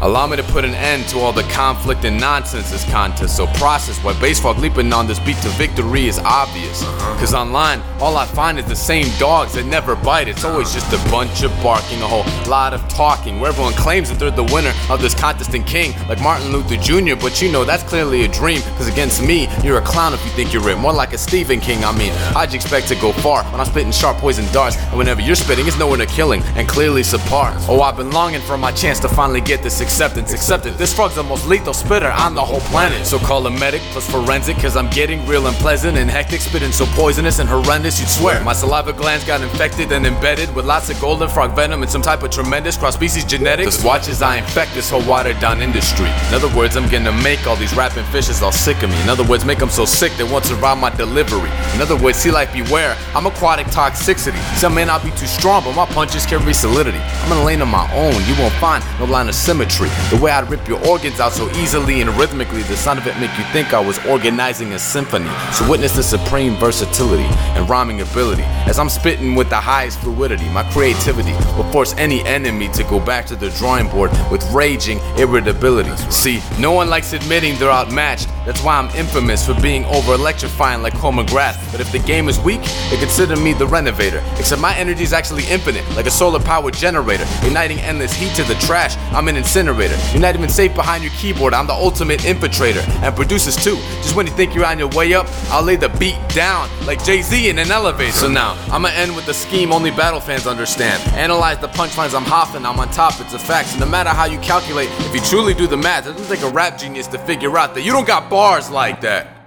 Allow me to put an end to all the conflict and nonsense this contest. So process why baseball leaping on this beat to victory is obvious. Cause online, all I find is the same dogs that never bite. It's always just a bunch of barking, a whole lot of talking, where everyone claims that they're the winner of this contest and king, like Martin Luther Jr. But you know that's clearly a dream, cause against me, you're a clown if you think you're it. More like a Stephen King, I mean. How'd you expect to go far when I'm spitting sharp poison darts? And whenever you're spitting, it's nowhere to killing and clearly subpar. Oh, I've been longing for my chance to finally get this acceptance. Accepted, this frog's the most lethal spitter on the whole planet. So call a medic plus forensic, cause I'm getting real unpleasant and hectic, spitting so poisonous and horrendous you'd swear my saliva glands got infected and embedded with lots of golden frog venom and some type of tremendous cross-species genetics. Just watch as I infect this whole watered-down industry. In other words, I'm gonna make all these rapping fishes all sick of me. In other words, make them so sick they won't survive my delivery. In other words, sea life beware, I'm aquatic toxicity. Some may not be too strong, but my punches carry solidity. I'm in a lane of my own, you won't find no line of symmetry. The way I rip your organs out so easily and rhythmically, the sound of it make you think I was organizing a symphony. So witness the supreme versatility and rhyming ability. As I'm spitting with the highest fluidity, my creativity will force any enemy to go back to the drawing board with raging irritability. See, no one likes admitting they're outmatched. That's why I'm infamous for being over-electrifying like Cole McGrath. But if the game is weak, they consider me the renovator. Except my energy is actually infinite, like a solar-powered generator, igniting endless heat to the trash. I'm an incinerator. You're not even safe behind your keyboard. I'm the ultimate infiltrator, and producers too. Just when you think you're on your way up, I'll lay the beat down like Jay-Z in an elevator. So now, I'ma end with a scheme only battle fans understand. Analyze the punchlines I'm hopping, I'm on top, it's a fact. So no matter how you calculate, if you truly do the math, it doesn't take a rap genius to figure out that you don't got bars like that.